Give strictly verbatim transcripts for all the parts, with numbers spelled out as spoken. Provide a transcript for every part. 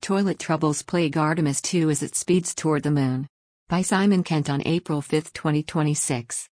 Toilet troubles plague Artemis two as it speeds toward the moon. By Simon Kent on April fifth, twenty twenty-six.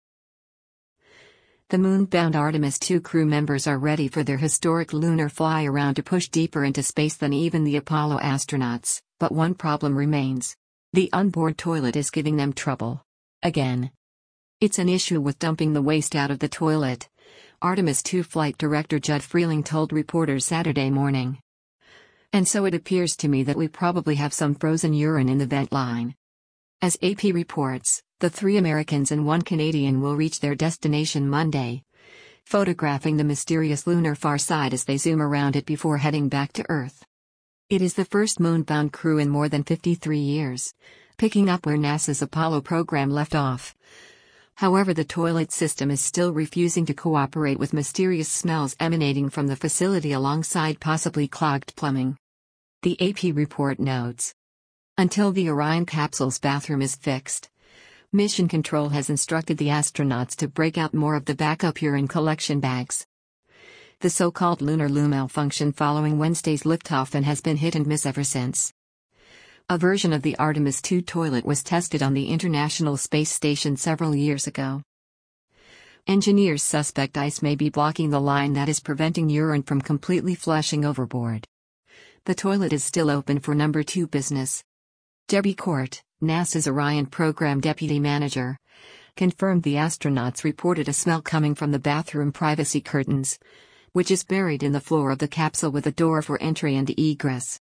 The moon-bound Artemis two crew members are ready for their historic lunar fly-around to push deeper into space than even the Apollo astronauts, but one problem remains. The onboard toilet is giving them trouble. Again. It's an issue with dumping the waste out of the toilet, Artemis two flight director Judd Freeling told reporters Saturday morning. And so it appears to me that we probably have some frozen urine in the vent line. As A P reports, the three Americans and one Canadian will reach their destination Monday, photographing the mysterious lunar far side as they zoom around it before heading back to Earth. It is the first moon-bound crew in more than fifty-three years, picking up where NASA's Apollo program left off. However, the toilet system is still refusing to cooperate with mysterious smells emanating from the facility alongside possibly clogged plumbing. The A P report notes. Until the Orion capsule's bathroom is fixed, Mission Control has instructed the astronauts to break out more of the backup urine collection bags. The so-called lunar loo malfunctioned following Wednesday's liftoff and has been hit and miss ever since. A version of the Artemis two toilet was tested on the International Space Station several years ago. Engineers suspect ice may be blocking the line that is preventing urine from completely flushing overboard. The toilet is still open for number two business. Debbie Court, NASA's Orion program deputy manager, confirmed the astronauts reported a smell coming from the bathroom privacy curtains, which is buried in the floor of the capsule with a door for entry and egress.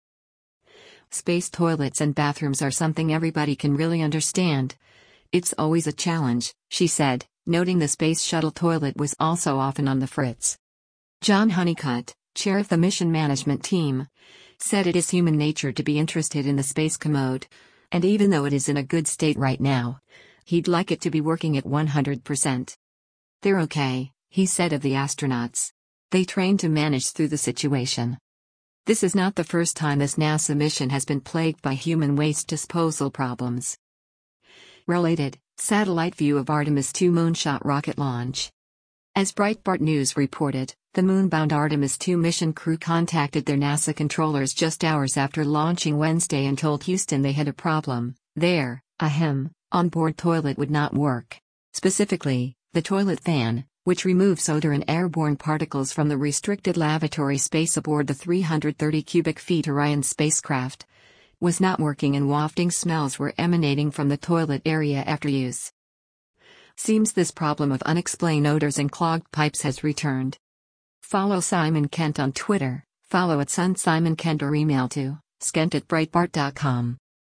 Space toilets and bathrooms are something everybody can really understand. It's always a challenge, she said, noting the Space Shuttle toilet was also often on the fritz. John Honeycutt, chair of the mission management team, said it is human nature to be interested in the space commode, and even though it is in a good state right now, he'd like it to be working at one hundred percent. They're okay, he said of the astronauts. They trained to manage through the situation. This is not the first time this NASA mission has been plagued by human waste disposal problems. Related, satellite view of Artemis two moonshot rocket launch. As Breitbart News reported, the moon-bound Artemis two mission crew contacted their NASA controllers just hours after launching Wednesday and told Houston they had a problem. Their, ahem, onboard toilet would not work. Specifically, the toilet fan, which removes odor and airborne particles from the restricted lavatory space aboard the three hundred thirty cubic feet Orion spacecraft, was not working and wafting smells were emanating from the toilet area after use. Seems this problem of unexplained odors and clogged pipes has returned. Follow Simon Kent on Twitter, follow at Sun Simon Kent or email to skent at breitbart dot com.